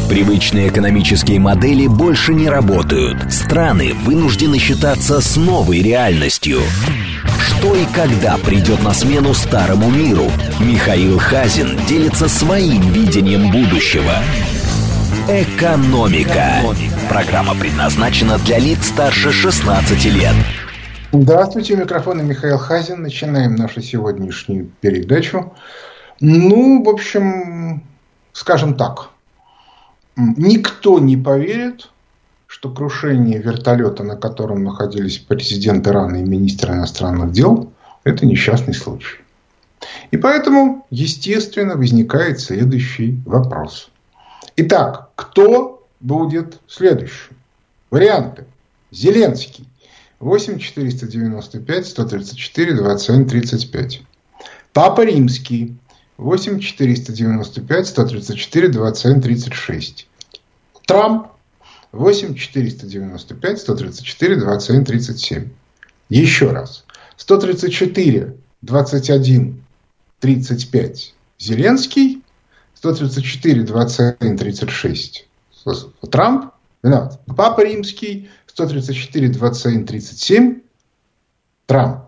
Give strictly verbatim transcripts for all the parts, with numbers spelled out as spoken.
Привычные экономические модели больше не работают. Страны вынуждены считаться с новой реальностью. Что и когда придет на смену старому миру? Михаил Хазин делится своим видением будущего. Экономика. Программа предназначена для лиц старше шестнадцати лет. Здравствуйте, у микрофона Михаил Хазин. Начинаем нашу сегодняшнюю передачу. Ну, в общем, скажем так. Никто не поверит, что крушение вертолета, на котором находились президент Ирана и министр иностранных дел, это несчастный случай. И поэтому, естественно, возникает следующий вопрос. Итак, кто будет следующим? Варианты. Зеленский. восемь четыреста девяносто пять сто тридцать четыре двадцать один тридцать пять. Папа Римский. восемь четыреста девяносто пять сто тридцать четыре двадцать один тридцать шесть. Трамп. восемь четыреста девяносто пять сто тридцать четыре двадцать один тридцать семь. Еще раз. сто тридцать четыре двадцать один тридцать пять. Зеленский. сто тридцать четыре двадцать один тридцать шесть. Трамп. Виноват. Папа Римский. сто тридцать четыре двадцать один тридцать семь. Трамп.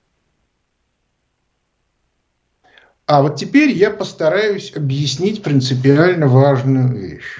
А вот теперь я постараюсь объяснить принципиально важную вещь.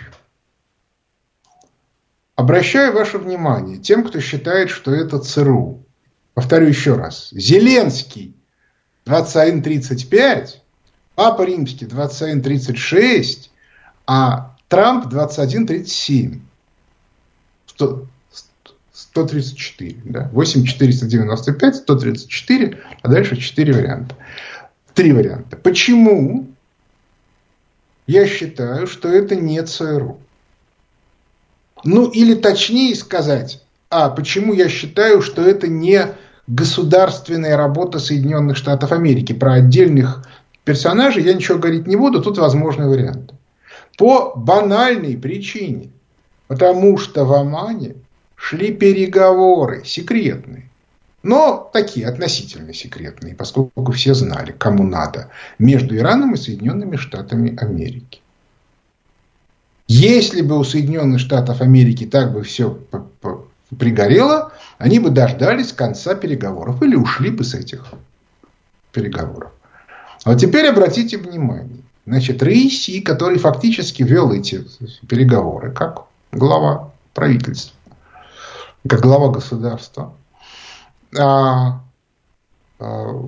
Обращаю ваше внимание тем, кто считает, что это ЦРУ. Повторю еще раз. Зеленский двадцать один тридцать пять, Папа Римский двадцать один тридцать шесть, а Трамп двадцать один тридцать семь. сто тридцать четыре. Да? восемь четыреста девяносто пять, сто тридцать четыре, а дальше четыре варианта. Три варианта. Почему я считаю, что это не ЦРУ? Ну, или точнее сказать, а почему я считаю, что это не государственная работа Соединенных Штатов Америки. Про отдельных персонажей я ничего говорить не буду, тут возможны варианты. По банальной причине. Потому что в Омане шли переговоры секретные. Но такие относительно секретные, поскольку все знали, кому надо. Между Ираном и Соединенными Штатами Америки. Если бы у Соединенных Штатов Америки так бы все пригорело, они бы дождались конца переговоров или ушли бы с этих переговоров. А вот теперь обратите внимание. Значит, Раиси, который фактически вел эти переговоры, как глава правительства, как глава государства, а, а,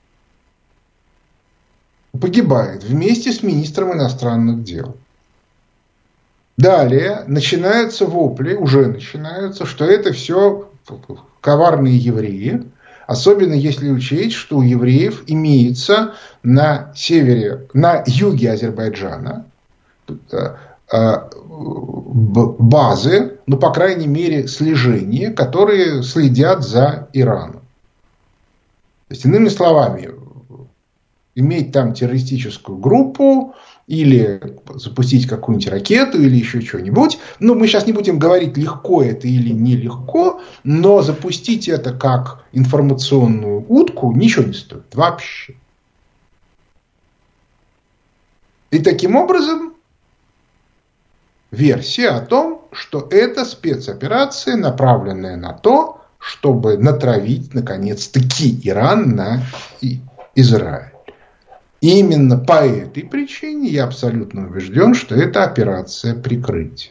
погибает вместе с министром иностранных дел. Далее начинаются вопли, уже начинаются, что это все коварные евреи. Особенно если учесть, что у евреев имеется на севере, на юге Азербайджана базы, ну, по крайней мере, слежения, которые следят за Ираном. То есть, иными словами, иметь там террористическую группу, или запустить какую-нибудь ракету, или еще что-нибудь. Ну, мы сейчас не будем говорить, легко это или нелегко, но запустить это как информационную утку ничего не стоит. Вообще. И таким образом, версия о том, что это спецоперация, направленная на то, чтобы натравить, наконец-таки, Иран на Израиль. И именно по этой причине я абсолютно убежден, что это операция прикрытия.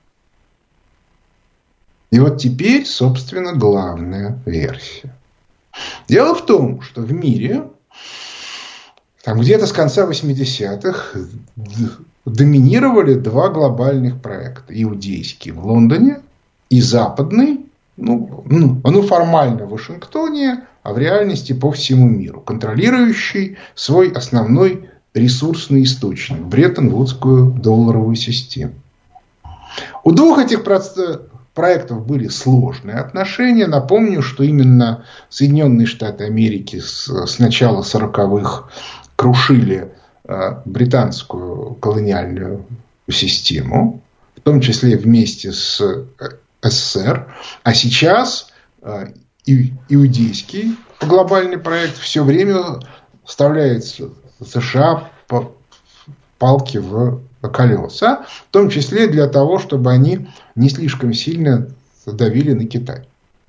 И вот теперь, собственно, главная версия. Дело в том, что в мире, там где-то с конца восьмидесятых, доминировали два глобальных проекта. Иудейский в Лондоне и западный, ну, ну, ну формально в Вашингтоне, а в реальности по всему миру, контролирующий свой основной ресурсный источник, Бреттон-Вудскую долларовую систему. У двух этих проектов были сложные отношения. Напомню, что именно Соединенные Штаты Америки с начала сороковых крушили британскую колониальную систему, в том числе вместе с СССР, а сейчас иудейский глобальный проект все время вставляет США палки в колеса, в том числе для того, чтобы они не слишком сильно давили на Китай.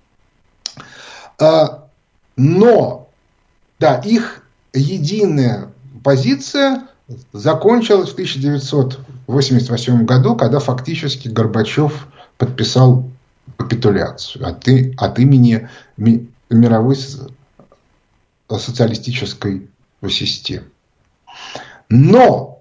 Но, да, их единая позиция закончилась в тысяча девятьсот восемьдесят восьмом году, когда фактически Горбачев подписал капитуляцию от, от имени мировой социалистической системы. Но,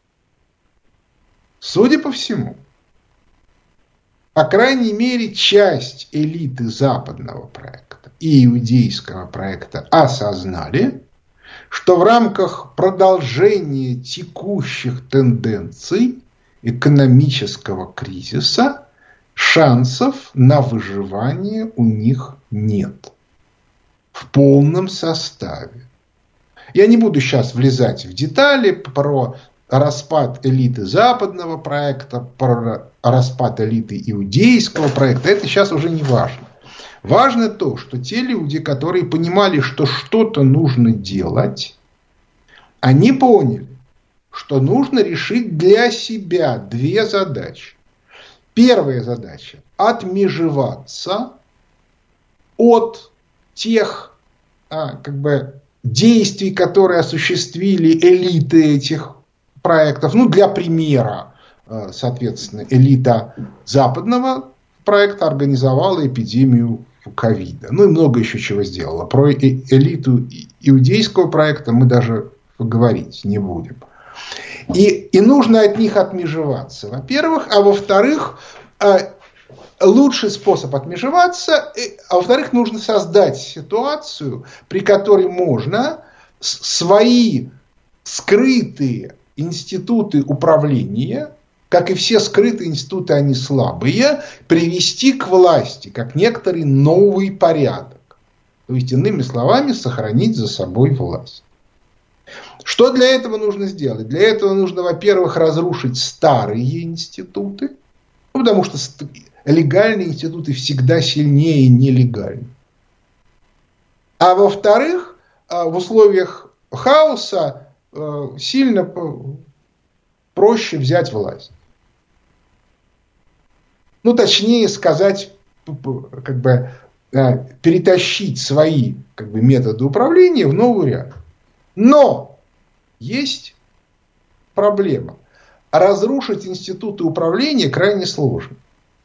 судя по всему, по крайней мере, часть элиты западного проекта и иудейского проекта осознали, что в рамках продолжения текущих тенденций экономического кризиса шансов на выживание у них нет в полном составе. Я не буду сейчас влезать в детали про распад элиты западного проекта, про распад элиты иудейского проекта. Это сейчас уже не важно. Важно то, что те люди, которые понимали, что что-то нужно делать, они поняли, что нужно решить для себя две задачи. Первая задача – отмежеваться от тех а, как бы, действий, которые осуществили элиты этих проектов. Ну, для примера, соответственно, элита западного проекта организовала эпидемию ковида. Ну и много еще чего сделала. Про элиту иудейского проекта мы даже говорить не будем. И, и нужно от них отмежеваться, во-первых. А во-вторых, лучший способ отмежеваться, а во-вторых, нужно создать ситуацию, при которой можно свои скрытые институты управления, как и все скрытые институты, они слабые, привести к власти, как некоторый новый порядок. То есть, иными словами, сохранить за собой власть. Что для этого нужно сделать? Для этого нужно, во-первых, разрушить старые институты, ну, потому что легальные институты всегда сильнее нелегальных. А во-вторых, в условиях хаоса сильно проще взять власть. Ну, точнее сказать, как бы перетащить свои как бы, методы управления в новую реальность. Но есть проблема. Разрушить институты управления крайне сложно.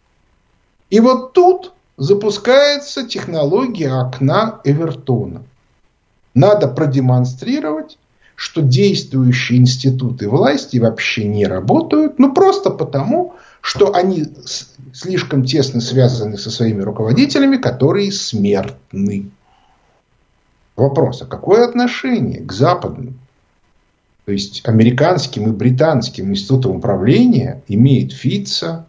И вот тут запускается технология окна Эвертона. Надо продемонстрировать, что действующие институты власти вообще не работают, ну просто потому, что они слишком тесно связаны со своими руководителями, которые смертны. Вопрос, а какое отношение к западным, то есть американским и британским институтам управления имеет Фица,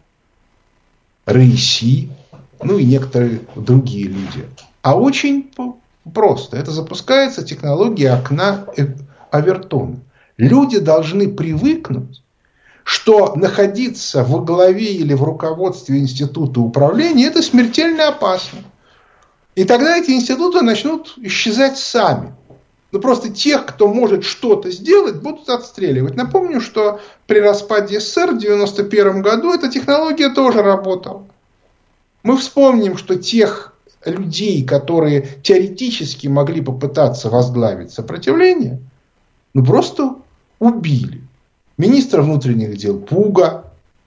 Раиси, ну и некоторые другие люди? А очень просто. Это запускается технология окна Эвертона. Люди должны привыкнуть, что находиться во главе или в руководстве института управления – это смертельно опасно. И тогда эти институты начнут исчезать сами. Ну, просто тех, кто может что-то сделать, будут отстреливать. Напомню, что при распаде СССР в девяносто первом году эта технология тоже работала. Мы вспомним, что тех людей, которые теоретически могли попытаться возглавить сопротивление, ну, просто убили. Министра внутренних дел Пуга,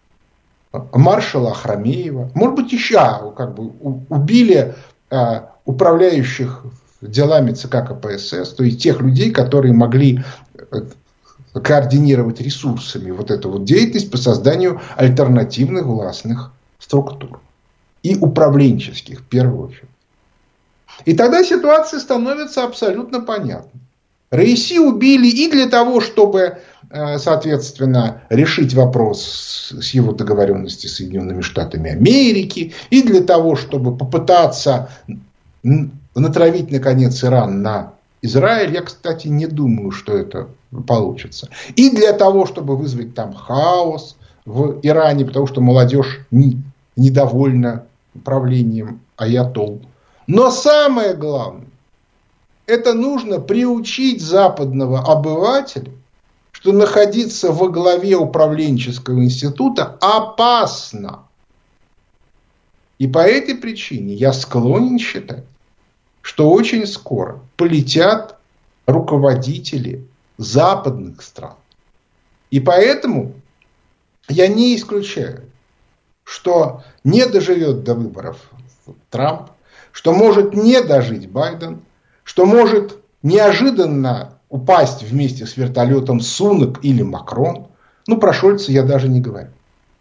маршала Ахрамеева, может быть, еще как бы, убили а, управляющих делами ЦК КПСС, то есть тех людей, которые могли координировать ресурсами вот эту вот деятельность по созданию альтернативных властных структур. И управленческих, в первую очередь. И тогда ситуация становится абсолютно понятной. Раиси убили и для того, чтобы, соответственно, решить вопрос с его договоренностью с Соединенными Штатами Америки, и для того, чтобы попытаться натравить, наконец, Иран на Израиль. Я, кстати, не думаю, что это получится. И для того, чтобы вызвать там хаос в Иране, потому что молодежь недовольна правлением аятолл. Но самое главное, это нужно приучить западного обывателя, что находиться во главе управленческого института опасно. И по этой причине я склонен считать, что очень скоро полетят руководители западных стран. И поэтому я не исключаю, что не доживет до выборов Трамп, что может не дожить Байден, что может неожиданно упасть вместе с вертолетом Сунак или Макрон. Ну, про Шольца я даже не говорю.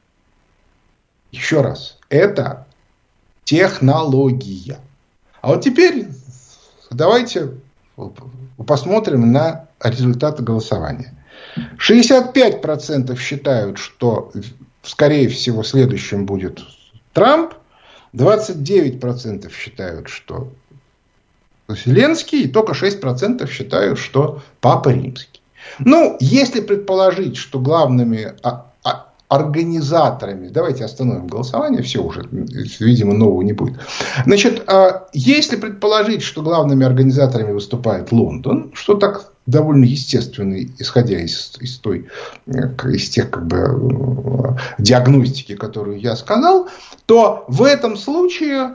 Еще раз, это технология. А вот теперь давайте посмотрим на результаты голосования. шестьдесят пять процентов считают, что, скорее всего, следующим будет Трамп. двадцать девять процентов считают, что Зеленский. И только шесть процентов считают, что Папа Римский. Ну, если предположить, что главными организаторами, давайте остановим голосование, все уже, видимо, нового не будет. Значит, если предположить, что главными организаторами выступает Лондон, что так довольно естественно, исходя из, из той, из тех, как бы, диагностики, которую я сказал, то в этом случае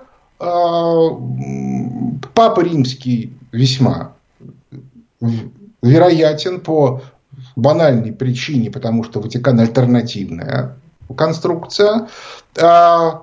э, Папа Римский весьма вероятен по банальной причине, потому что Ватикан альтернативная конструкция. А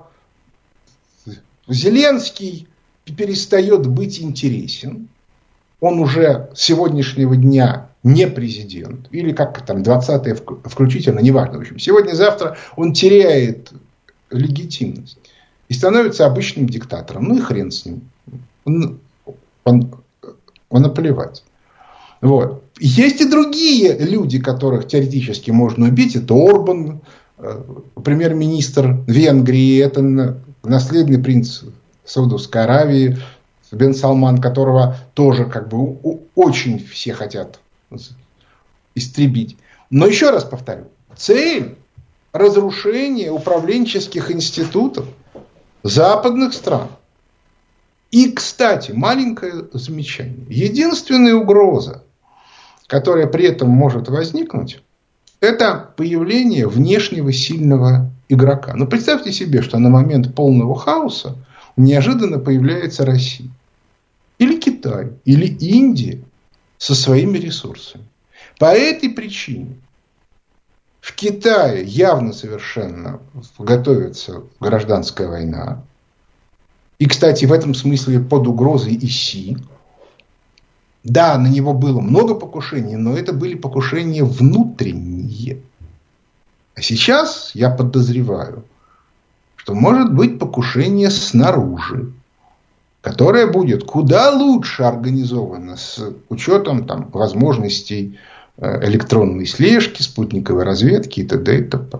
Зеленский перестает быть интересен. Он уже с сегодняшнего дня не президент. Или как там, двадцатое включительно, неважно. В общем, сегодня-завтра он теряет легитимность. И становится обычным диктатором. Ну и хрен с ним. Он, он, он наплевать. Вот. Есть и другие люди, которых теоретически можно убить. Это Орбан, премьер-министр Венгрии. Это наследный принц Саудовской Аравии. Бен Салман, которого тоже как бы очень все хотят истребить. Но еще раз повторю. Цель разрушения управленческих институтов западных стран. И, кстати, маленькое замечание. Единственная угроза, которая при этом может возникнуть, это появление внешнего сильного игрока. Но представьте себе, что на момент полного хаоса неожиданно появляется Россия. Или Китай, или Индия со своими ресурсами. По этой причине в Китае явно совершенно готовится гражданская война. И, кстати, в этом смысле под угрозой и Си. Да, на него было много покушений, но это были покушения внутренние. А сейчас я подозреваю, что может быть покушение снаружи, которое будет куда лучше организовано с учетом там, возможностей электронной слежки, спутниковой разведки и т.д. и т.п.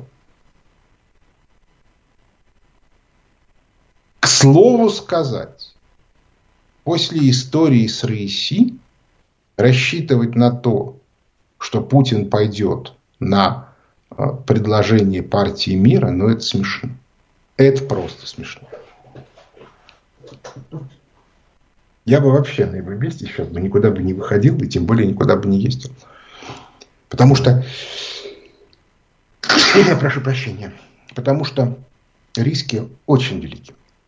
К слову сказать, после истории с РАИСи рассчитывать на то, что Путин пойдет на предложение партии мира, ну это смешно. Это просто смешно. Я бы вообще на его месте сейчас бы никуда бы не выходил, и тем более никуда бы не ездил. Потому что... Я прошу прощения. Потому что риски очень велики.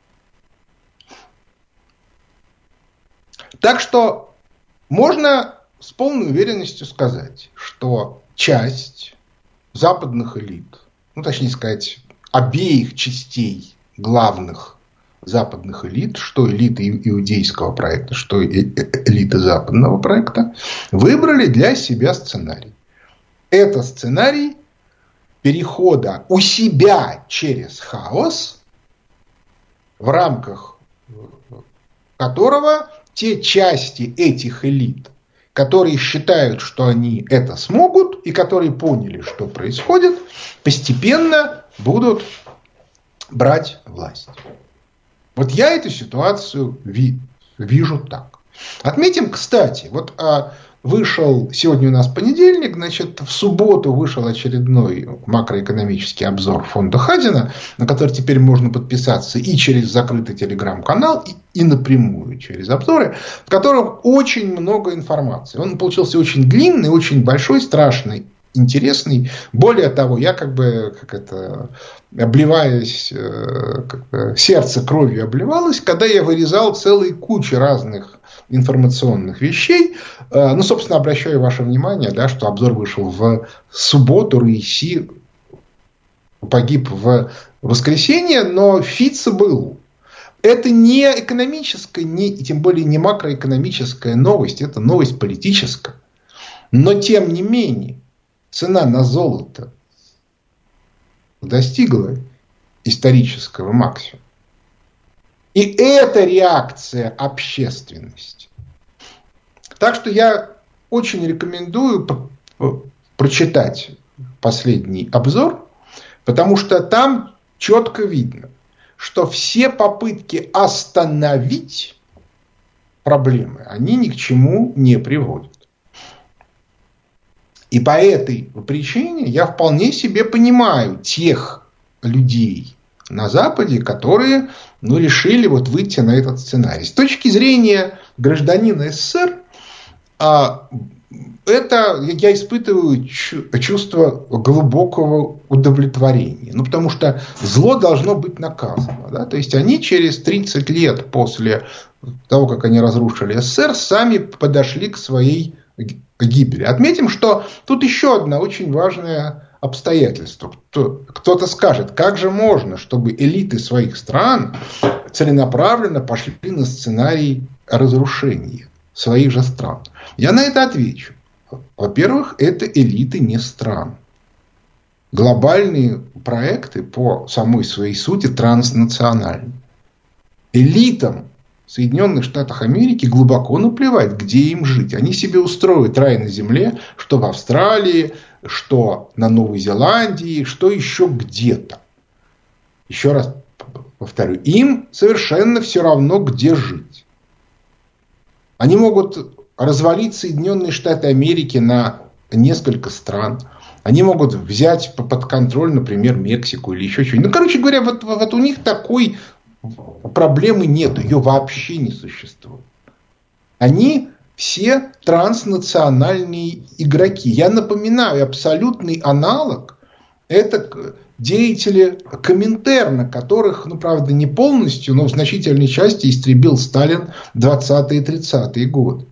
Так что можно с полной уверенностью сказать, что часть западных элит, ну точнее сказать, обеих частей главных западных элит, что элиты иудейского проекта, что элиты западного проекта, выбрали для себя сценарий. Это сценарий перехода у себя через хаос, в рамках которого те части этих элит, которые считают, что они это смогут, и которые поняли, что происходит, постепенно будут брать власть. Вот я эту ситуацию ви, вижу так. Отметим, кстати, вот а, вышел, сегодня у нас понедельник, значит, в субботу вышел очередной макроэкономический обзор фонда Хазина, на который теперь можно подписаться и через закрытый телеграм-канал, и, и напрямую через обзоры, в котором очень много информации. Он получился очень длинный, очень большой, страшный интересный. Более того, я как бы, как это, обливаясь, как бы, сердце кровью обливалось, когда я вырезал целые кучи разных информационных вещей. Ну, собственно, обращаю ваше внимание, да, что обзор вышел в субботу, Раиси погиб в воскресенье, но Фица был. Это не экономическая, не, и тем более не макроэкономическая новость, это новость политическая. Но, тем не менее, цена на золото достигла исторического максимума. И это реакция общественности. Так что я очень рекомендую прочитать последний обзор, потому что там четко видно, что все попытки остановить проблемы, они ни к чему не приводят. И по этой причине я вполне себе понимаю тех людей на Западе, которые, ну, решили вот выйти на этот сценарий. С точки зрения гражданина СССР, это я испытываю чувство глубокого удовлетворения. Ну, потому что зло должно быть наказано. Да? То есть они через тридцать лет после того, как они разрушили СССР, сами подошли к своей гибели. Отметим, что тут еще одно очень важное обстоятельство. Кто-то скажет, как же можно, чтобы элиты своих стран целенаправленно пошли на сценарий разрушения своих же стран. Я на это отвечу. Во-первых, это элиты не стран. Глобальные проекты по самой своей сути транснациональны. Элитам Соединенных Штатах Америки глубоко наплевать, где им жить. Они себе устроят рай на земле, что в Австралии, что на Новой Зеландии, что еще где-то. Еще раз повторю, им совершенно все равно, где жить. Они могут развалить Соединенные Штаты Америки на несколько стран. Они могут взять под контроль, например, Мексику или еще что-нибудь. Ну, короче говоря, вот, вот у них такой проблемы нет. Ее вообще не существует. Они все транснациональные игроки. Я напоминаю, абсолютный аналог – это деятели Коминтерна, которых, ну, правда, не полностью, но в значительной части истребил Сталин в двадцатые и тридцатые годы.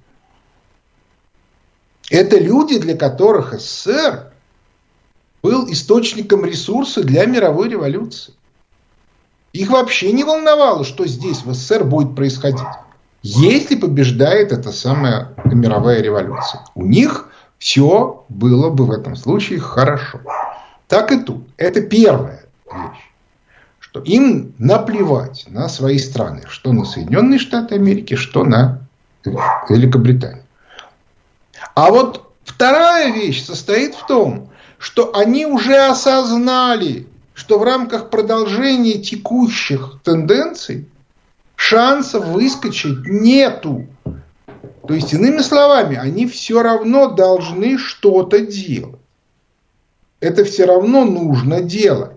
Это люди, для которых СССР был источником ресурса для мировой революции. Их вообще не волновало, что здесь в СССР будет происходить, если побеждает эта самая мировая революция. У них все было бы в этом случае хорошо. Так и тут. Это первая вещь. Что им наплевать на свои страны. Что на Соединенные Штаты Америки, что на Великобританию. А вот вторая вещь состоит в том, что они уже осознали, что в рамках продолжения текущих тенденций шансов выскочить нету. То есть, иными словами, они все равно должны что-то делать. Это все равно нужно делать.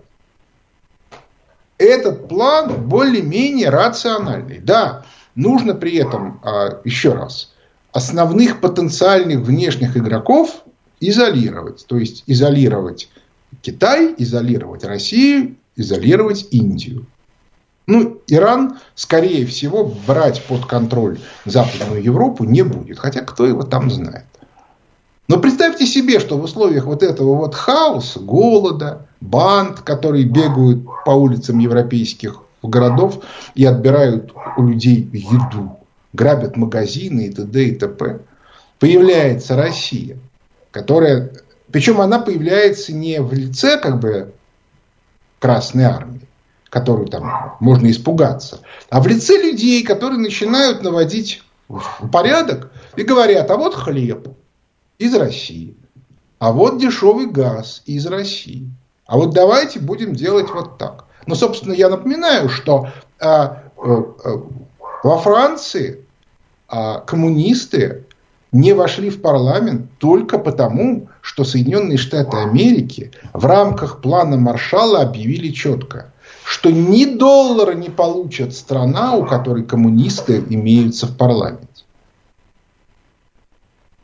Этот план более-менее рациональный. Да, нужно при этом, еще раз, основных потенциальных внешних игроков изолировать. То есть, изолировать Китай, изолировать Россию, изолировать Индию. Ну, Иран, скорее всего, брать под контроль Западную Европу не будет. Хотя, кто его там знает. Но представьте себе, что в условиях вот этого вот хаоса, голода, банд, которые бегают по улицам европейских городов и отбирают у людей еду, грабят магазины и т.д. и т.п., появляется Россия, которая... Причем она появляется не в лице как бы Красной Армии, которую там можно испугаться, а в лице людей, которые начинают наводить порядок и говорят, а вот хлеб из России, а вот дешевый газ из России, а вот давайте будем делать вот так. Но, собственно, я напоминаю, что а, а, а, во Франции а, коммунисты не вошли в парламент только потому, что Соединенные Штаты Америки в рамках плана Маршалла объявили четко, что ни доллара не получит страна, у которой коммунисты имеются в парламенте.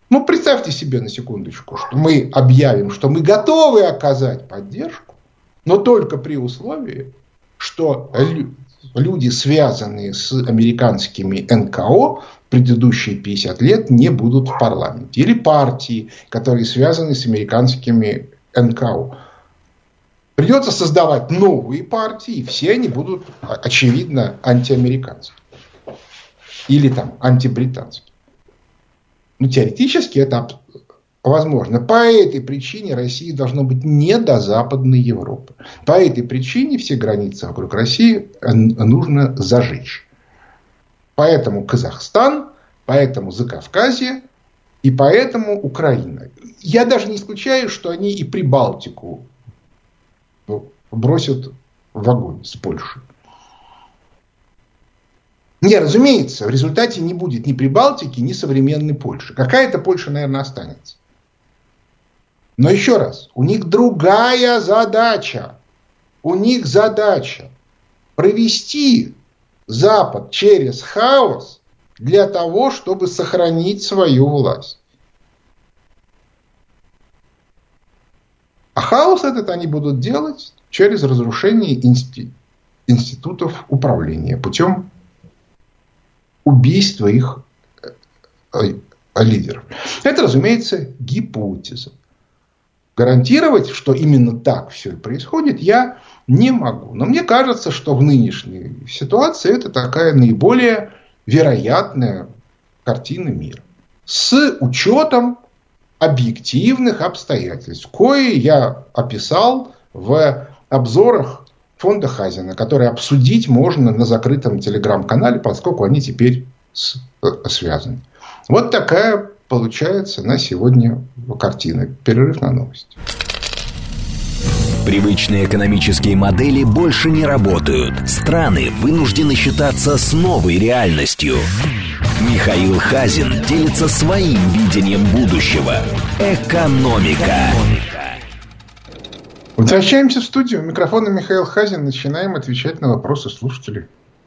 Ну, представьте себе на секундочку, что мы объявим, что мы готовы оказать поддержку, но только при условии, что люди, связанные с американскими эн ка о, предыдущие пятьдесят лет не будут в парламенте. Или партии, которые связаны с американскими эн ка о. Придется создавать новые партии, и все они будут, очевидно, антиамериканские. Или там антибританские. Ну, теоретически это возможно. По этой причине России должно быть не до Западной Европы. По этой причине все границы вокруг России нужно зажечь. Поэтому Казахстан, поэтому Закавказье и поэтому Украина. Я даже не исключаю, что они и Прибалтику бросят в огонь с Польшей. Не, разумеется, в результате не будет ни Прибалтики, ни современной Польши. Какая-то Польша, наверное, останется. Но еще раз, у них другая задача. У них задача провести Запад через хаос для того, чтобы сохранить свою власть. А хаос этот они будут делать через разрушение инсти- институтов управления путем убийства их лидеров. Это, разумеется, гипотеза. Гарантировать, что именно так все и происходит, я не могу. Но мне кажется, что в нынешней ситуации это такая наиболее вероятная картина мира. С учетом объективных обстоятельств, кои я описал в обзорах фонда Хазина, которые обсудить можно на закрытом телеграм-канале, поскольку они теперь связаны. Вот такая получается на сегодня картина. Перерыв на новости. Привычные экономические модели больше не работают. Страны вынуждены считаться с новой реальностью. Михаил Хазин делится своим видением будущего. Экономика. Возвращаемся в студию. У микрофона Михаил Хазин. Начинаем отвечать на вопросы слушателей.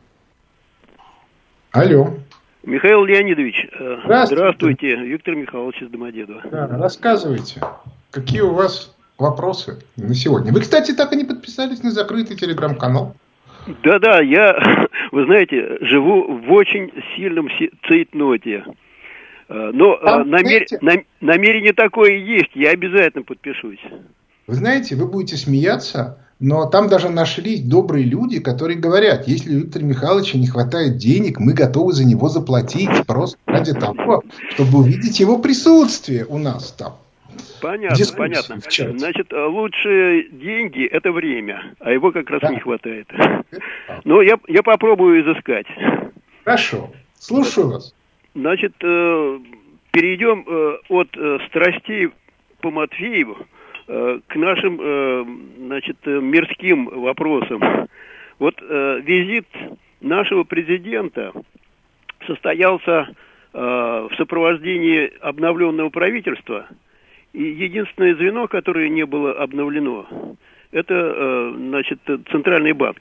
Алло. Михаил Леонидович, здравствуйте. Здравствуйте. Виктор Михайлович из Домодедово. Да, рассказывайте, какие у вас вопросы на сегодня. Вы, кстати, так и не подписались на закрытый телеграм-канал. Да-да, я, вы знаете, живу в очень сильном цейтноте. Но Там, намер... знаете, намерение такое есть, я обязательно подпишусь. Вы знаете, вы будете смеяться, но там даже нашлись добрые люди, которые говорят, если у Виктора Михайловича не хватает денег, мы готовы за него заплатить просто ради того, чтобы увидеть его присутствие у нас там. Понятно, понятно. Значит, лучшие деньги – это время, а его как раз да. не хватает. Но я, я попробую изыскать. Хорошо, слушаю вас. Значит, перейдем от страстей по Матвееву к нашим, значит, мирским вопросам. Вот визит нашего президента состоялся в сопровождении обновленного правительства. И единственное звено, которое не было обновлено, это, значит, Центральный банк.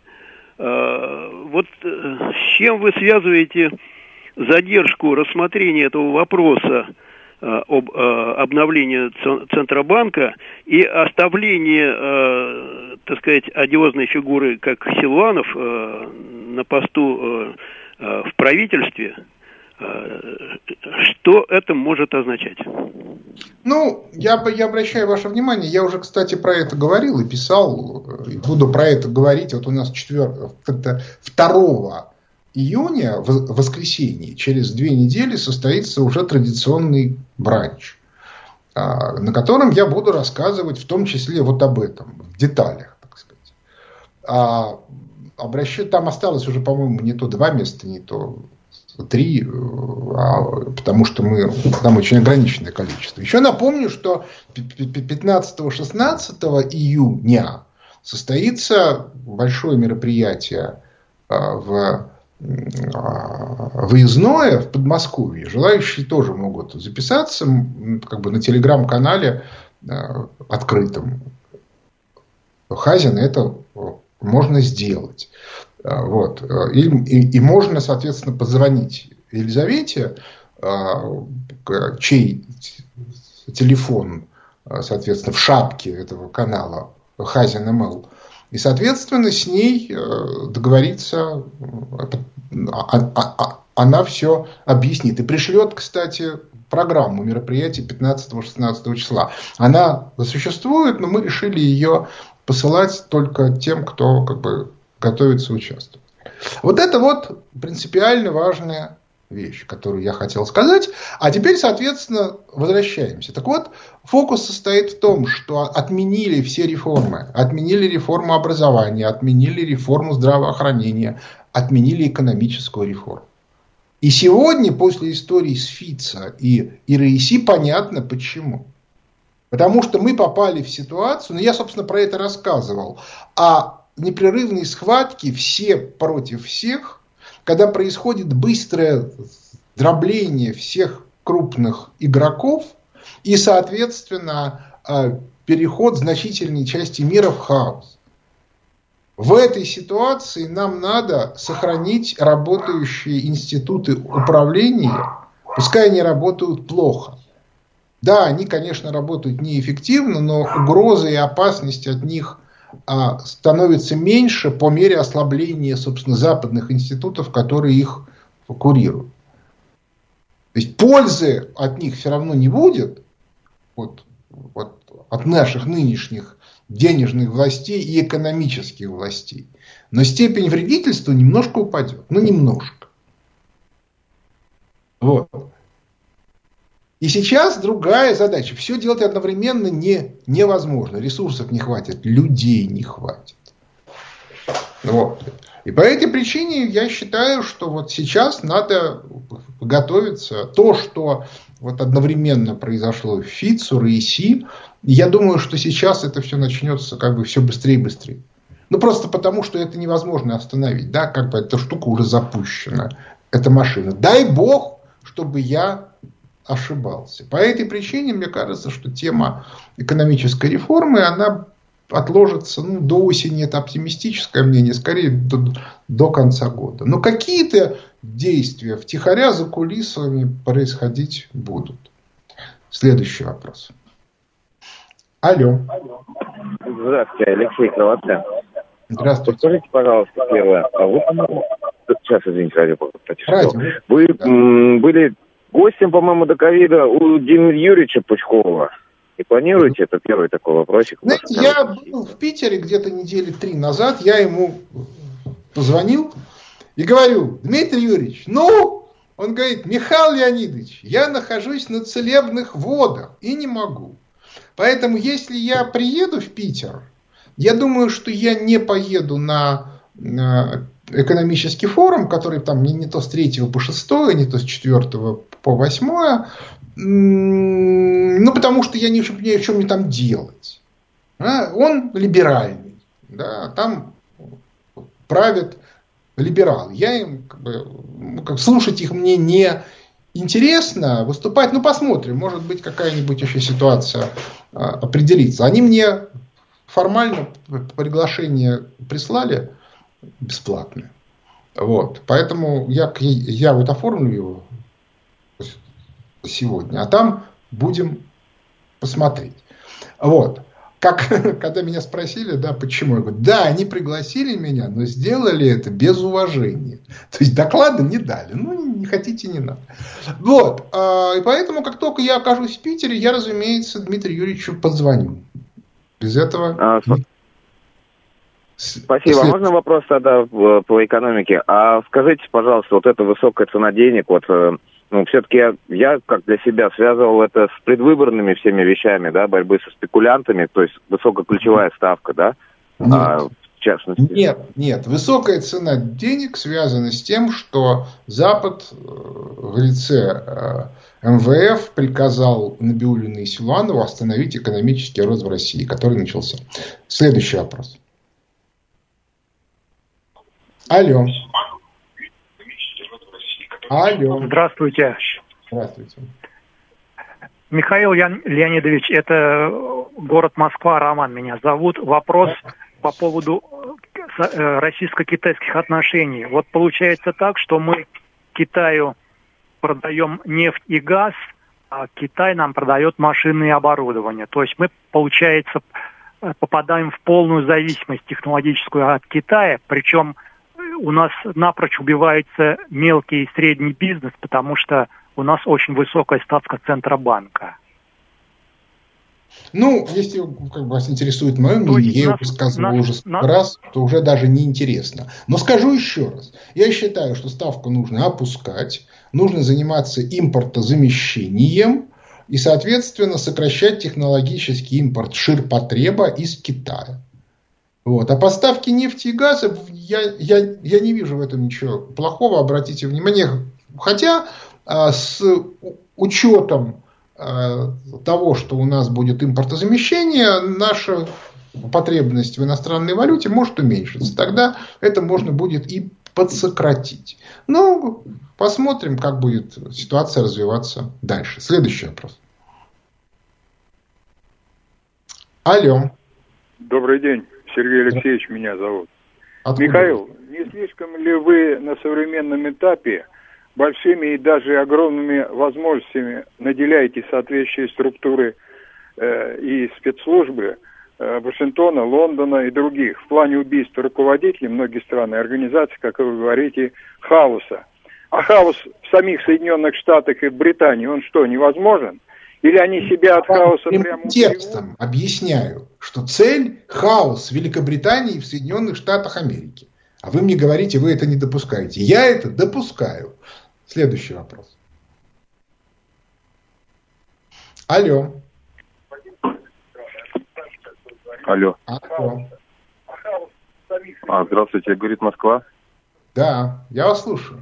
Вот с чем вы связываете задержку рассмотрения этого вопроса об обновлении Центробанка и оставление, так сказать, одиозной фигуры, как Силуанов, на посту в правительстве? Что это может означать? Ну, я, я обращаю ваше внимание, я уже, кстати, про это говорил и писал, и буду про это говорить. Вот у нас второго июня, в воскресенье, через две недели состоится уже традиционный бранч, на котором я буду рассказывать в том числе вот об этом, в деталях, так сказать. А обращаю, там осталось уже, по-моему, не то два места, не то три, потому что мы, там очень ограниченное количество. Еще напомню, что пятнадцатого-шестнадцатого июня состоится большое мероприятие в выездное в Подмосковье. Желающие тоже могут записаться как бы на телеграм-канале открытом Хазина. Это можно сделать. Вот. И, и, и можно, соответственно, позвонить Елизавете чей телефон, соответственно, в шапке этого канала Хазин эм эл. И, соответственно, с ней договориться, она все объяснит. И пришлет, кстати, программу мероприятий пятнадцатого-шестнадцатого числа. Она существует, но мы решили ее посылать только тем, кто как бы готовится участвовать. Вот это вот принципиально важная вещь, которую я хотел сказать. А теперь, соответственно, возвращаемся. Так вот, фокус состоит в том, что отменили все реформы. Отменили реформу образования, отменили реформу здравоохранения, отменили экономическую реформу. И сегодня, после истории с Фицо и, и РАИСи, понятно почему. Потому что мы попали в ситуацию, ну я, собственно, про это рассказывал, о непрерывной схватке все против всех, когда происходит быстрое дробление всех крупных игроков и, соответственно, переход значительной части мира в хаос. В этой ситуации нам надо сохранить работающие институты управления, пускай они работают плохо. Да, они, конечно, работают неэффективно, но угрозы и опасность от них а, становится меньше по мере ослабления, собственно, западных институтов, которые их курируют. То есть пользы от них все равно не будет, вот, вот, от наших нынешних денежных властей и экономических властей. Но степень вредительства немножко упадет. Ну, немножко. Вот. И сейчас другая задача. Все делать одновременно не, невозможно. Ресурсов не хватит, людей не хватит. Вот. И по этой причине я считаю, что вот сейчас надо готовиться. То, что вот одновременно произошло в Фицо, РАИСи, я думаю, что сейчас это все начнется как бы все быстрее и быстрее. Ну, просто потому, что это невозможно остановить. Да? Как бы эта штука уже запущена. Эта машина. Дай бог, чтобы я ошибался. По этой причине, мне кажется, что тема экономической реформы, она отложится ну, до осени. Это оптимистическое мнение. Скорее, до, до конца года. Но какие-то действия втихаря за кулисами происходить будут. Следующий вопрос. Алло. Здравствуйте, Алексей Кроватка. Здравствуйте. Скажите, пожалуйста, первое. А вы, по-моему, сейчас, извините, радио, радио. Вы да. м, были гостем, по-моему, до ковида у Димы Юрьевича Пучкова. И планируете? Это первый такой вопросик. Знаете, я был в Питере где-то недели три назад. Я ему позвонил и говорю: Дмитрий Юрьевич, ну, он говорит: Михаил Леонидович, я нахожусь на целебных водах и не могу. Поэтому, если я приеду в Питер, я думаю, что я не поеду на, на экономический форум, который там не, не то с третьего по шестое, не то с четвертого по восьмое. Ну, потому что я не в чем, чем мне там делать. А? Он либеральный. Да? Там правят либералы. Я им, как бы, как, слушать их мне не интересно, выступать, ну посмотрим, может быть какая-нибудь еще ситуация а, определится. Они мне формально приглашение прислали бесплатное. Вот. Поэтому я, я вот оформлю его сегодня, а там будем посмотреть. Вот. Как, когда меня спросили, да, почему, я говорю, да, они пригласили меня, но сделали это без уважения. То есть доклада не дали. Ну, не хотите, не надо. Вот. И поэтому, как только я окажусь в Питере, я, разумеется, Дмитрию Юрьевичу позвоню. Без этого... А, Спасибо. Если... Можно вопрос тогда по экономике? А скажите, пожалуйста, вот эта высокая цена денег, вот... Ну, все-таки я, я, как для себя, связывал это с предвыборными всеми вещами, да, борьбы со спекулянтами, то есть высокоключевая ставка, да, нет. А, в частности. Нет, нет, высокая цена денег связана с тем, что Запад в лице эм вэ эф приказал Набиуллину и Силуанову остановить экономический рост в России, который начался. Следующий вопрос. Алло. Алло. Здравствуйте. Здравствуйте. Михаил Леонидович, это город Москва, Роман меня зовут. Вопрос по поводу российско-китайских отношений. Вот получается так, что мы Китаю продаем нефть и газ, а Китай нам продает машины и оборудование. То есть мы, получается, попадаем в полную зависимость технологическую от Китая, причем у нас напрочь убивается мелкий и средний бизнес, потому что у нас очень высокая ставка Центробанка. Ну, если как бы, вас интересует мое мнение, я его высказывал уже сто раз, то уже даже не интересно. Но скажу еще раз. Я считаю, что ставку нужно опускать, нужно заниматься импортозамещением и, соответственно, сокращать технологический импорт ширпотреба из Китая. Вот. А поставки нефти и газа, я, я, я не вижу в этом ничего плохого, обратите внимание. Хотя а, с учетом а, того, что у нас будет импортозамещение, наша потребность в иностранной валюте может уменьшиться. Тогда это можно будет и подсократить. Но посмотрим, как будет ситуация развиваться дальше. Следующий вопрос. Алло. Добрый день. Сергей Алексеевич меня зовут. Откуда? Михаил, не слишком ли вы на современном этапе большими и даже огромными возможностями наделяете соответствующие структуры э, и спецслужбы э, Вашингтона, Лондона и других в плане убийства руководителей многих стран и организаций, как вы говорите, хаоса? А хаос в самих Соединенных Штатах и в Британии, он что, невозможен? Или они себя от хаоса прямо... Текстом объясняю, что цель – хаос в Великобритании и в Соединенных Штатах Америки. А вы мне говорите, вы это не допускаете. Я это допускаю. Следующий вопрос. Алло. Алло. Алло. А, здравствуйте, говорит Москва. Да, я вас слушаю.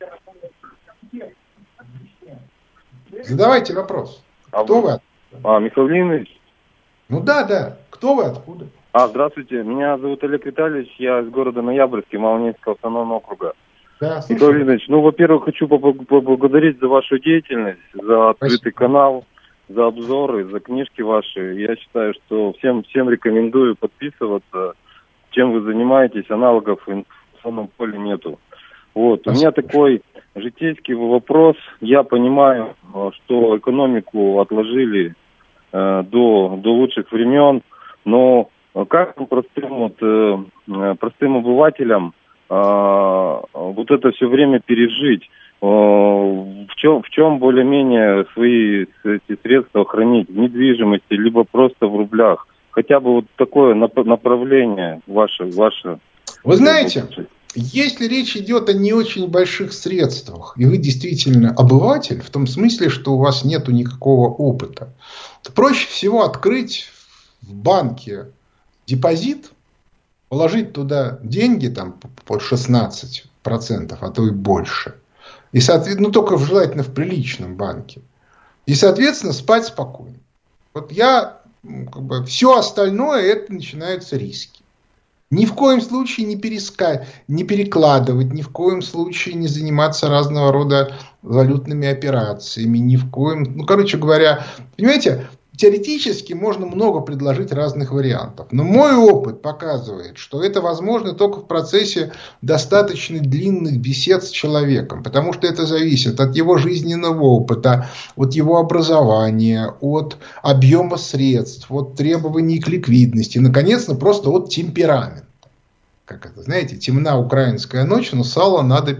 Задавайте вопрос. А Кто вы? вы? А, Михаил Леонидович? Ну да, да. Кто вы, откуда? А, здравствуйте. Меня зовут Олег Витальевич. Я из города Ноябрьский, Малонинского автономного округа. Да, Михаил Леонидович, ну, во-первых, хочу поблагодарить за вашу деятельность, за открытый Спасибо. канал, за обзоры, за книжки ваши. Я считаю, что всем, всем рекомендую подписываться. Чем вы занимаетесь, аналогов в информационном поле нету. Вот. Спасибо. У меня такой житейский вопрос. Я понимаю, что экономику отложили э, до, до лучших времен, но как простым, вот, э, простым обывателям э, вот это все время пережить? Э, в чем, в чем более-менее свои эти средства хранить? В недвижимости, либо просто в рублях? Хотя бы вот такое направление ваше. ваше Вы знаете... Если речь идет о не очень больших средствах, и вы действительно обыватель, в том смысле, что у вас нет никакого опыта, то проще всего открыть в банке депозит, положить туда деньги там, под шестнадцать процентов, а то и больше. И, соответственно, ну, только желательно в приличном банке. И, соответственно, спать спокойно. Вот я, как бы, все остальное, это начинаются риски. Ни в коем случае не, переска... не перекладывать, ни в коем случае не заниматься разного рода валютными операциями, ни в коем... Ну, короче говоря, понимаете, теоретически можно много предложить разных вариантов. Но мой опыт показывает, что это возможно только в процессе достаточно длинных бесед с человеком. Потому что это зависит от его жизненного опыта, от его образования, от объема средств, от требований к ликвидности. И, наконец, ну, просто от темперамента. Как это, знаете, темна украинская ночь, но сало надо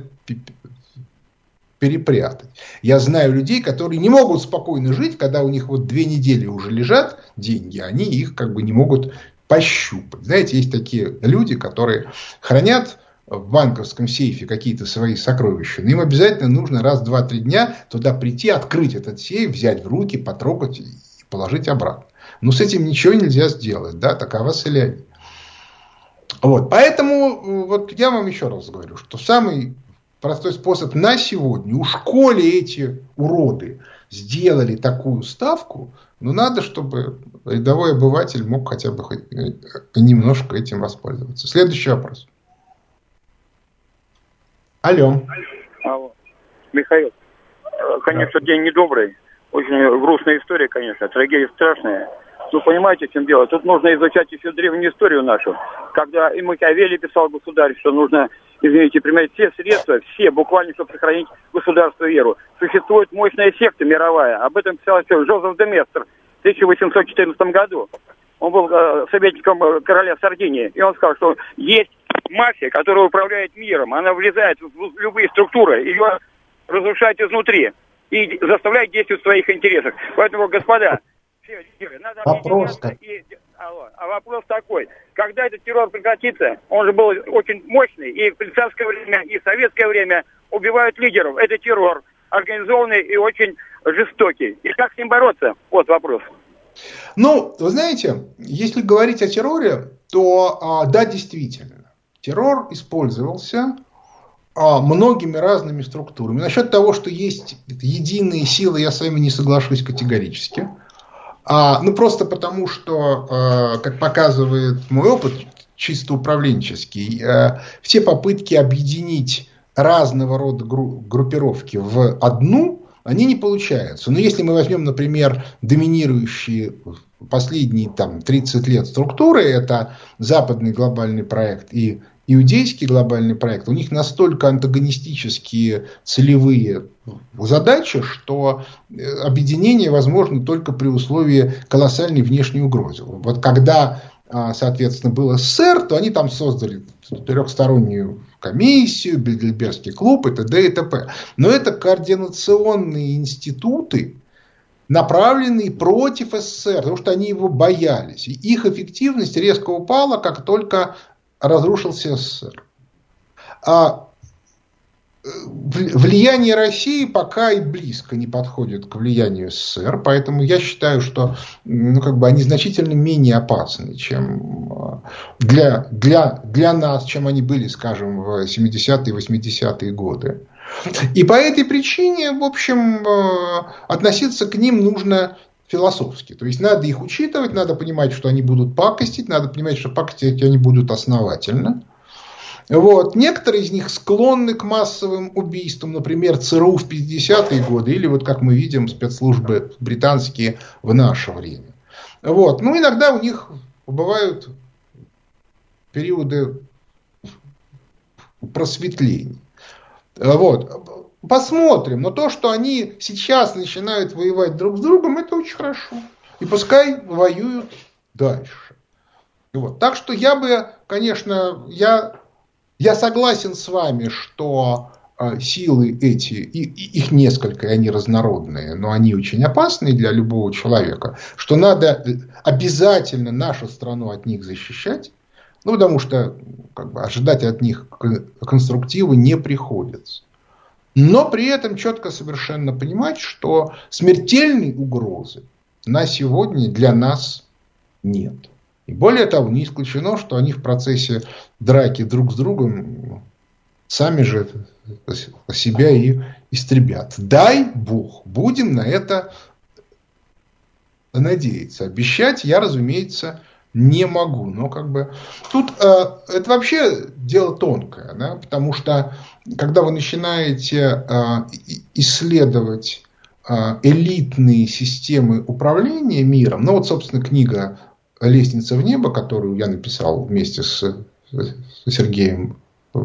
перепрятать. Я знаю людей, которые не могут спокойно жить, когда у них вот две недели уже лежат деньги, они их как бы не могут пощупать. Знаете, есть такие люди, которые хранят в банковском сейфе какие-то свои сокровища, но им обязательно нужно раз, два, три дня туда прийти, открыть этот сейф, взять в руки, потрогать и положить обратно. Но с этим ничего нельзя сделать, да, такова солярия. Вот, поэтому вот я вам еще раз говорю, что самый простой способ на сегодня, уж коли эти уроды сделали такую ставку, но надо, чтобы рядовой обыватель мог хотя бы хоть немножко этим воспользоваться. Следующий вопрос. Алло. Алло. Михаил, конечно, день недобрый. Очень грустная история, конечно. Трагедия страшная. Вы понимаете, в чем дело? Тут нужно изучать еще древнюю историю нашу. Когда и Макиавелли писал государь, что нужно, извините, применять все средства, все, буквально, чтобы сохранить государство и веру. Существует мощная секта мировая. Об этом писал еще Жозеф де Местер в тысяча восемьсот четырнадцатом году. Он был э, советником короля Сардинии. И он сказал, что есть мафия, которая управляет миром. Она влезает в любые структуры, ее разрушает изнутри и заставляет действовать в своих интересах. Поэтому, господа, надо объединяться. И... Алло. А вопрос такой, когда этот террор прекратится, он же был очень мощный, и в царское время, и в советское время убивают лидеров. Это террор, организованный и очень жестокий. И как с ним бороться? Вот вопрос. Ну, вы знаете, если говорить о терроре, то да, действительно, террор использовался многими разными структурами. Насчет того, что есть единые силы, я с вами не соглашусь категорически. А, ну, просто потому, что, как показывает мой опыт, чисто управленческий, все попытки объединить разного рода группировки в одну, они не получаются. Но если мы возьмем, например, доминирующие последние там, тридцать лет структуры, это западный глобальный проект и иудейский глобальный проект, у них настолько антагонистические целевые задачи, что объединение возможно только при условии колоссальной внешней угрозы. Вот когда, соответственно, был СССР, то они там создали трехстороннюю комиссию, Бильдербергский клуб и т.д. и т.п. Но это координационные институты, направленные против СССР, потому что они его боялись. И их эффективность резко упала, как только разрушился СССР. А влияние России пока и близко не подходит к влиянию СССР, поэтому я считаю, что ну, как бы они значительно менее опасны, чем для, для, для нас, чем они были, скажем, в семидесятые и восьмидесятые годы. И по этой причине, в общем, относиться к ним нужно философски. То есть надо их учитывать, надо понимать, что они будут пакостить, надо понимать, что пакостить они будут основательно. Вот. Некоторые из них склонны к массовым убийствам, например, ЦРУ в пятидесятые годы, или вот как мы видим спецслужбы британские в наше время. Вот. Ну, иногда у них бывают периоды просветления. Вот. Посмотрим. Но то, что они сейчас начинают воевать друг с другом, это очень хорошо. И пускай воюют дальше. Вот. Так что я бы, конечно, я, я согласен с вами, что э, силы эти, и, и их несколько, и они разнородные, но они очень опасны для любого человека, что надо обязательно нашу страну от них защищать, ну, потому что как бы, ожидать от них конструктива не приходится. Но при этом четко совершенно понимать, что смертельной угрозы на сегодня для нас нет. И более того, не исключено, что они в процессе драки друг с другом сами же себя и истребят. Дай Бог, будем на это надеяться. Обещать я, разумеется, не могу. Но как бы тут э, это вообще дело тонкое, да, потому что когда вы начинаете э, исследовать э, элитные системы управления миром, ну вот, собственно, книга «Лестница в небо», которую я написал вместе с, с Сергеем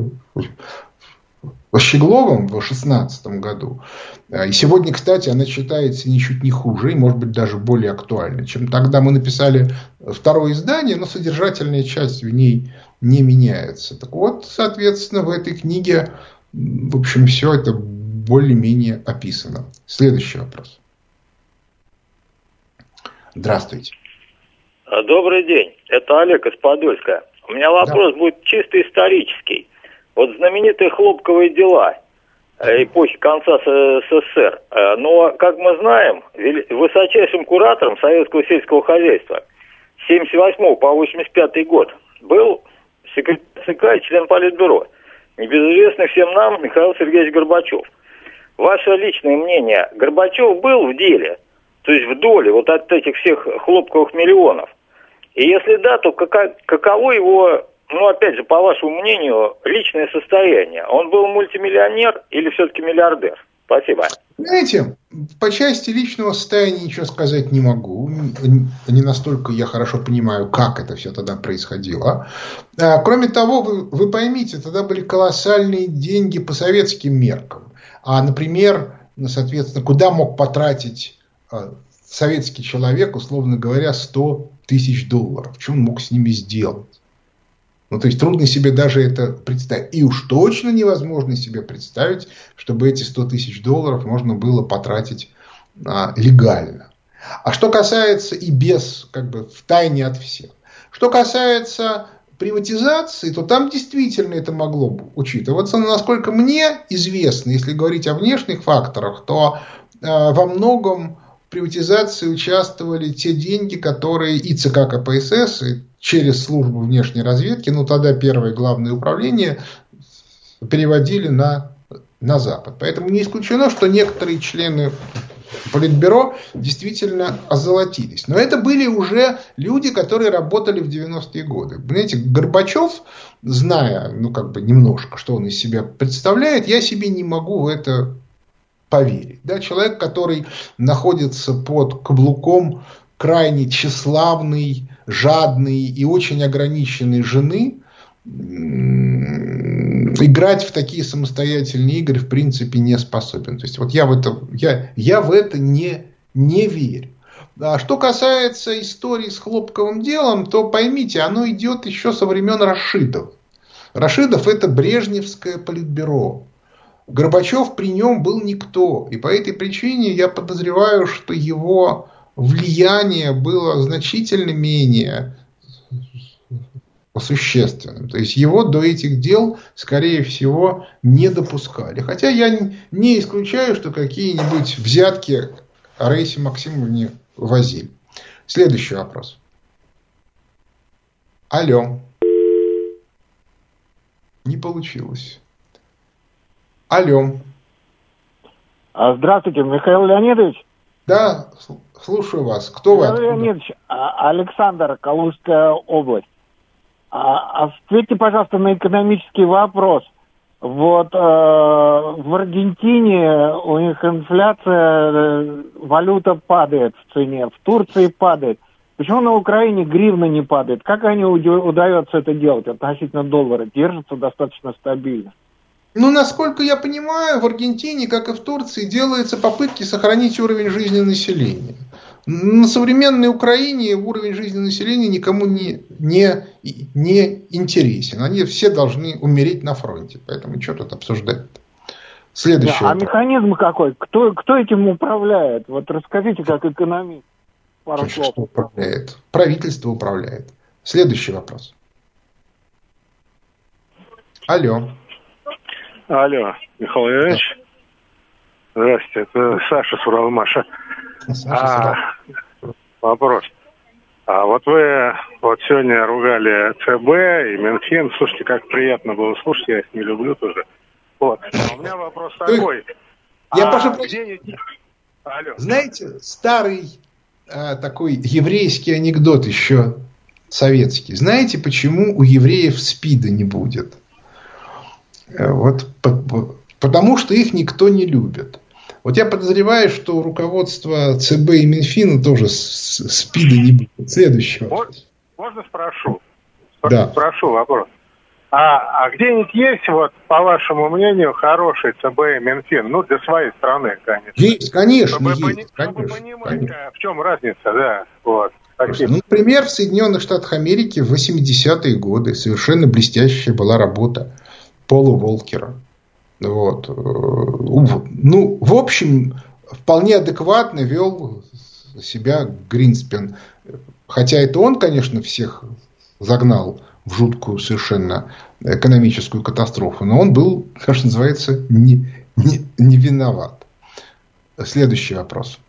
Щегловым в две тысячи шестнадцатом году. И сегодня, кстати, она читается ничуть не хуже и, может быть, даже более актуальна, чем тогда. Мы написали второе издание, но содержательная часть в ней не меняется. Так вот, соответственно, в этой книге, в общем, все это более-менее описано. Следующий вопрос. Здравствуйте. Добрый день. Это Олег из Подольска. У меня вопрос да. будет чисто исторический. Вот знаменитые хлопковые дела эпохи конца СССР. Но, как мы знаем, высочайшим куратором советского сельского хозяйства с семьдесят восьмого по восемьдесят пятый год был секретарь ЦК и член Политбюро, небезызвестный всем нам Михаил Сергеевич Горбачев. Ваше личное мнение, Горбачев был в деле, то есть в доле вот от этих всех хлопковых миллионов? И если да, то каково его... Ну, опять же, по вашему мнению, личное состояние. Он был мультимиллионер или все-таки миллиардер? Спасибо. Знаете, по части личного состояния ничего сказать не могу. Не настолько я хорошо понимаю, как это все тогда происходило. Кроме того, вы, вы поймите, тогда были колоссальные деньги по советским меркам. А, например, соответственно, куда мог потратить советский человек, условно говоря, сто тысяч долларов? Что он мог с ними сделать? Ну, то есть, трудно себе даже это представить. И уж точно невозможно себе представить, чтобы эти сто тысяч долларов можно было потратить а, легально. А что касается и без, как бы, в тайне от всех. Что касается приватизации, то там действительно это могло бы учитываться. Но, насколько мне известно, если говорить о внешних факторах, то а, во многом в приватизации участвовали те деньги, которые и ЦК КПСС, и через службу внешней разведки, ну тогда первое главное управление, переводили на, на Запад. Поэтому не исключено, что некоторые члены Политбюро действительно озолотились. Но это были уже люди, которые работали в девяностые годы. Понимаете, Горбачев, зная, ну как бы немножко, что он из себя представляет, я себе не могу в это поверить. Да, человек, который находится под каблуком крайне тщеславной, жадной и очень ограниченной жены, играть в такие самостоятельные игры в принципе не способен. То есть вот я в это, я, я в это не, не верю. А что касается истории с хлопковым делом, то поймите, оно идет еще со времен Рашидова. Рашидов – это брежневское политбюро. Горбачев при нем был никто. И по этой причине я подозреваю, что его влияние было значительно менее существенным. То есть его до этих дел, скорее всего, не допускали. Хотя я не исключаю, что какие-нибудь взятки Раисе Максимовне возили. Следующий вопрос. Алло. Не получилось. Алло. Здравствуйте, Михаил Леонидович. Да, слушаю вас. Кто вы? Михаил Леонидович, Александр, Калужская область. Ответьте, пожалуйста, на экономический вопрос. Вот э, в Аргентине у них инфляция, валюта падает в цене, в Турции падает. Почему на Украине гривна не падает? Как они удается это делать относительно доллара? Держатся достаточно стабильно. Ну, насколько я понимаю, в Аргентине, как и в Турции, делаются попытки сохранить уровень жизни населения. На современной Украине уровень жизни населения никому не, не, не интересен. Они все должны умереть на фронте. Поэтому что тут обсуждать? Следующий да, а механизм какой? Кто, кто этим управляет? Вот расскажите, как экономист. Пару слов. Что управляет? Правительство управляет. Следующий вопрос. Алло. Алло, Михаил Ильич. Да. Здравствуйте, это Саша Суралмаша. А, вопрос. А вот вы вот сегодня ругали ЦБ и Минфин. Слушайте, как приятно было слушать, я их не люблю тоже. Вот. А у меня вопрос такой. Я а прошу прощения. Алло. Знаете, старый а, такой еврейский анекдот еще советский. Знаете, почему у евреев СПИДа не будет? Вот, потому что их никто не любит. Вот я подозреваю, что руководство ЦБ и Минфина тоже СПИДа не будет. Следующий вопрос. Можно спрошу? Да. Спрошу вопрос. А, а где-нибудь есть, вот, по вашему мнению, хороший ЦБ и Минфин? Ну, для своей страны, конечно. Есть, конечно, чтобы есть. Пони- конечно, чтобы понимать, конечно. в чем разница, да. Вот. Ну, например, в Соединенных Штатах Америки в восьмидесятые годы совершенно блестящая была работа Пола Волкера. Вот. Ну, в общем, вполне адекватно вел себя Гринспен. Хотя это он, конечно, всех загнал в жуткую совершенно экономическую катастрофу. Но он был, как называется, не, не, не виноват. Следующий вопрос.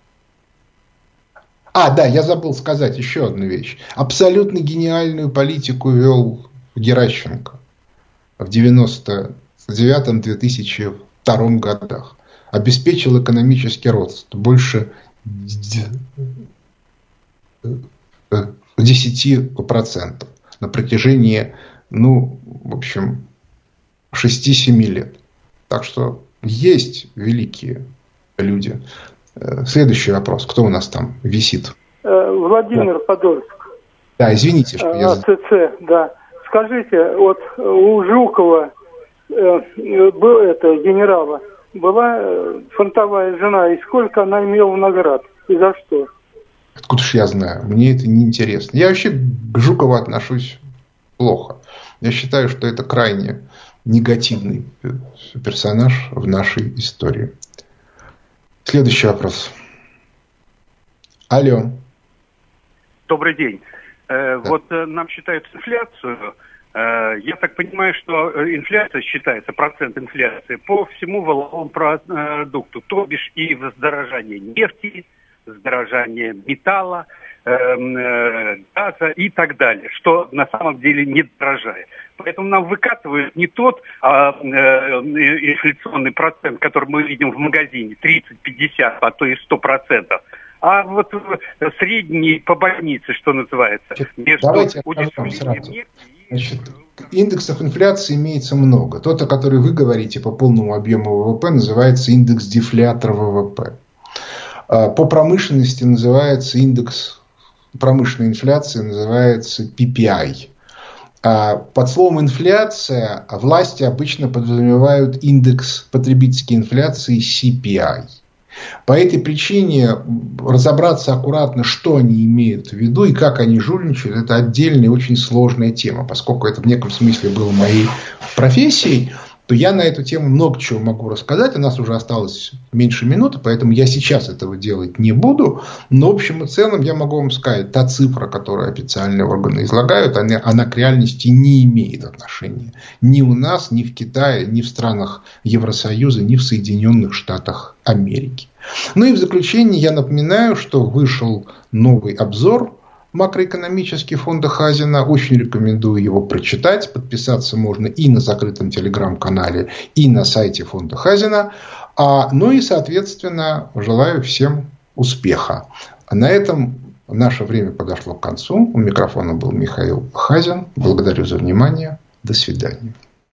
А, да, я забыл сказать еще одну вещь. Абсолютно гениальную политику вел Геращенко в девяносто девятом — две тысячи втором годах. Обеспечил экономический рост больше десяти процентов на протяжении, ну, в общем, шести-семи лет. Так что есть великие люди. Следующий вопрос. Кто у нас там висит? Владимир да. Подольск. Да, извините, что я... АЦЦ, да. Скажите, вот у Жукова, э, был это, генерала, была фронтовая жена, и сколько она имела наград? И за что? Откуда ж я знаю? Мне это не интересно. Я вообще к Жукову отношусь плохо. Я считаю, что это крайне негативный персонаж в нашей истории. Следующий вопрос. Алло. Добрый день. Э, да. Вот э, нам считают инфляцию. Э, я так понимаю, что инфляция считается, процент инфляции, по всему валовому продукту. То бишь и воздорожание нефти, воздорожание металла, э, э, газа и так далее. Что на самом деле не дорожает. Поэтому нам выкатывают не тот а, э, инфляционный процент, который мы видим в магазине, тридцать-пятьдесят, а то и сто процентов. А вот средний по больнице, что называется, между Давайте удешевлением нефти и... Значит, индексов инфляции имеется много. Тот, о котором вы говорите по полному объему ВВП, называется индекс дефлятора ВВП. По промышленности называется индекс промышленной инфляции, называется пи пи ай. Под словом инфляция власти обычно подразумевают индекс потребительской инфляции си пи ай. По этой причине разобраться аккуратно, что они имеют в виду и как они жульничают, это отдельная очень сложная тема. Поскольку это в неком смысле было моей профессией, то я на эту тему много чего могу рассказать. У нас уже осталось меньше минуты, поэтому я сейчас этого делать не буду. Но в общем и целом я могу вам сказать, та цифра, которую официальные органы излагают, она, она к реальности не имеет отношения. Ни у нас, ни в Китае, ни в странах Евросоюза, ни в Соединенных Штатах Америки. Ну и в заключение я напоминаю, что вышел новый обзор макроэкономический фонда Хазина. Очень рекомендую его прочитать. Подписаться можно и на закрытом телеграм-канале, и на сайте фонда Хазина. А, ну и, соответственно, желаю всем успеха. А на этом наше время подошло к концу. У микрофона был Михаил Хазин. Благодарю за внимание. До свидания.